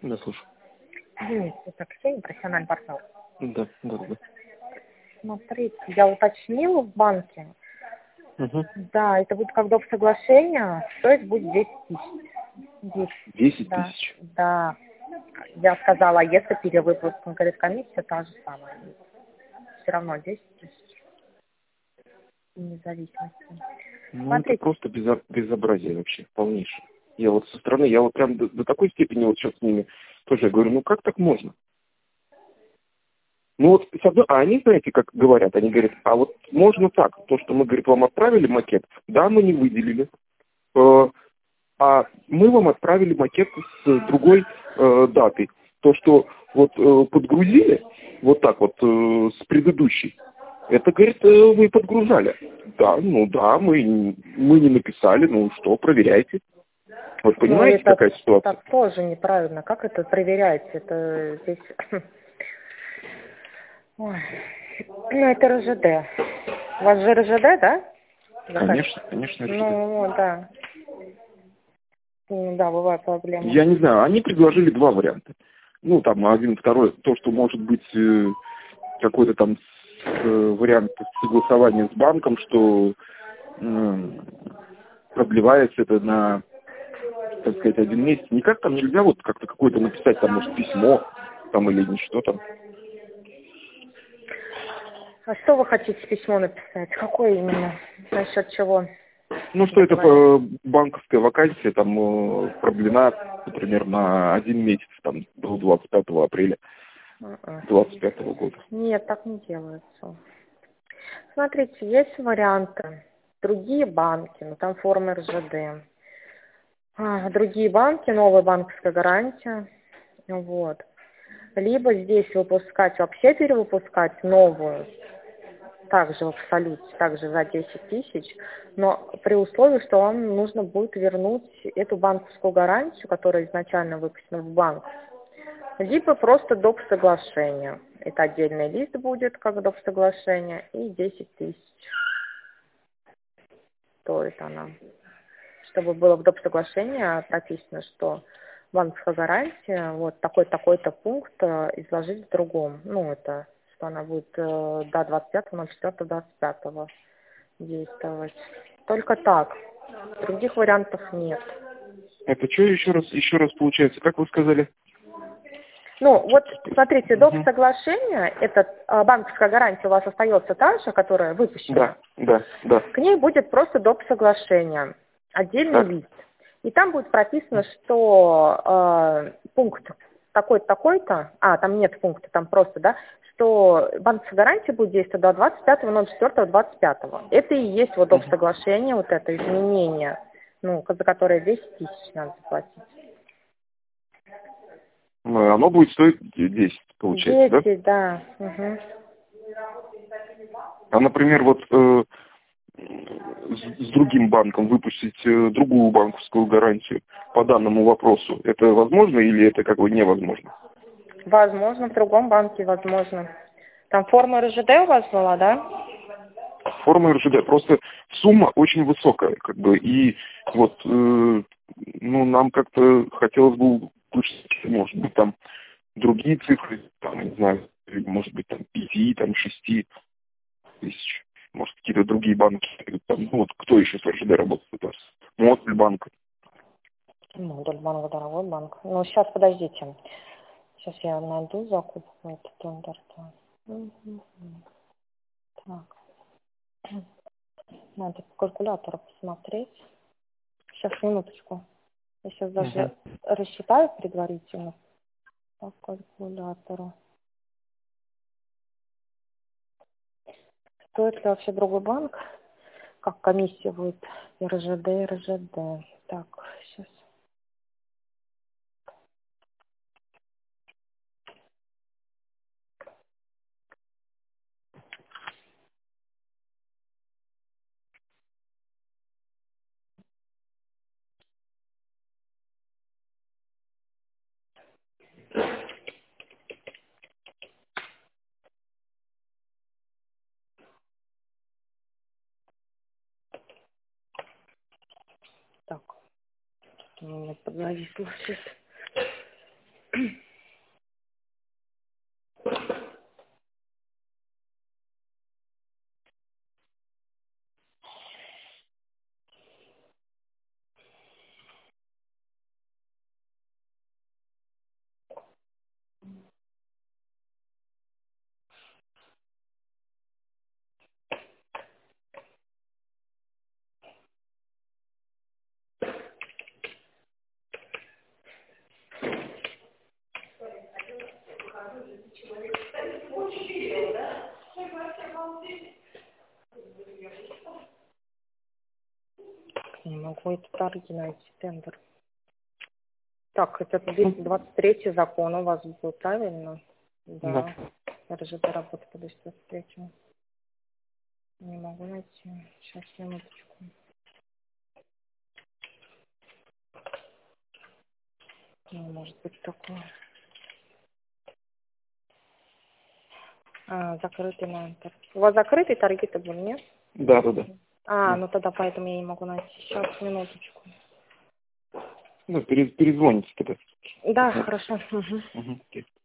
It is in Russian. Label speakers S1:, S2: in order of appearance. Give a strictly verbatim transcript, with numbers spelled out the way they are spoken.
S1: Да, слушай.
S2: Денис, это Ксения, профессиональный партнер.
S1: Да, да, да.
S2: Смотрите, я уточнила в банке.
S1: Угу.
S2: Да, это будет как доп. Соглашение, стоить будет десять тысяч. десять.
S1: Десять
S2: Да,
S1: тысяч.
S2: да. Я сказала, а если перевыпуск, он говорит, комиссия та же самая. Все равно десять тысяч. Независимости.
S1: Ну, это
S2: Смотрите.
S1: просто безо- безобразие вообще, полнейшее. Я вот со стороны, я вот прям до, до такой степени вот сейчас с ними тоже говорю, ну как так можно? Ну вот, с одной- а они, знаете, как говорят, они говорят, а вот можно так, то, что мы, говорит, вам отправили макет, да, мы не выделили, э, а мы вам отправили макет с другой э, датой. То, что вот э, подгрузили, вот так вот, э, с предыдущей, это, говорит, э, вы подгружали. Да, ну да, мы, мы не написали, ну что, проверяйте. Вот
S2: Ну,
S1: понимаете,
S2: это,
S1: какая ситуация?
S2: это тоже неправильно. Как это проверяете? Это здесь... Ой. Ну, это РЖД. У вас же РЖД, да?
S1: Конечно, конечно, РЖД.
S2: Ну, да. Ну, да, бывают проблемы.
S1: Я не знаю, они предложили два варианта. Ну, там, один, второй, то, что может быть э, какой-то там э, вариант согласования с банком, что э, продлевается это на, так сказать, один месяц. Никак там нельзя вот как-то какое-то написать, там, может, письмо, там, или ничто там.
S2: А что вы хотите письмо написать? Какое именно? Насчет чего?
S1: Ну, что это э, банковская вакансия, там, э, продлена, например, на один месяц, там, до двадцать пятого апреля двадцать пятого года.
S2: Нет, так не делается. Смотрите, есть варианты. Другие банки, ну там форма РЖД. А, другие банки, новая банковская гарантия. Вот. Либо здесь выпускать, вообще перевыпускать новую, также в абсолюте, также за десять тысяч, но при условии, что вам нужно будет вернуть эту банковскую гарантию, которая изначально выпущена в банк, либо просто доп. Соглашение. Это отдельный лист будет, как доп. Соглашение, и десять тысяч стоит она. Чтобы было в доп. Соглашении прописано, что банковская гарантия, вот такой-такой-то пункт э, изложить в другом. Ну, это, что она будет э, до двадцать пятого ноль четвёртого двадцать пятого действовать. Только так. Других вариантов нет.
S1: Это что еще раз, еще раз получается, как вы сказали?
S2: Ну, вот, смотрите, доп.
S1: Угу.
S2: Соглашение, это э, банковская гарантия у вас остается та же, которая выпущена.
S1: Да, да, да.
S2: К ней будет просто доп. Соглашение. Отдельный
S1: Так.
S2: лист. И там будет прописано, что э, пункт такой-то, такой-то, а, там нет пункта, там просто, да, что банковская гарантия будет действовать до двадцать пятого ноль четвёртого двадцать пятого. Это и есть вот доп. Соглашение, вот это изменение, ну, за которое десять тысяч надо заплатить.
S1: Оно будет стоить десять, получается,
S2: десять, да? Да. Угу.
S1: А, например, вот э, с, с другим банком выпустить э, другую банковскую гарантию по данному вопросу, это возможно или это как бы невозможно?
S2: Возможно, в другом банке возможно. Там форма РЖД у вас была, да?
S1: Форма РЖД, просто сумма очень высокая, как бы, и вот, э, ну, нам как-то хотелось бы услышать, может быть, там другие цифры, там, не знаю, может быть, там, пяти, там, шести тысяч, может, какие-то другие банки, там, ну, вот, кто еще с РЖД работает у вас? Модульбанк.
S2: Модульбанк, дорогой банк. Ну, сейчас, подождите. Сейчас я найду закупку, это тендер. Так. Надо по калькулятору посмотреть. Сейчас, минуточку. Я сейчас даже
S1: Угу.
S2: рассчитаю предварительно по калькулятору. Стоит ли вообще другой банк? Как комиссия будет? РЖД, РЖД. Так, сейчас. Так. У меня подзависло сейчас. Не могу эти торги найти, тендер. Так, это двести двадцать третий закон у вас был, правильно? Да.
S1: Да.
S2: РЖД работы по двести двадцать третьему. Не могу найти. Сейчас, минуточку. Не может быть такое. А, закрытый на Enter. У вас закрытый торги-то были, нет?
S1: Да, да, да.
S2: А,
S1: Да.
S2: ну тогда поэтому я не могу найти. Сейчас, минуточку.
S1: Ну, перез- перезвоните тогда.
S2: Да, хорошо. Угу.
S1: Угу.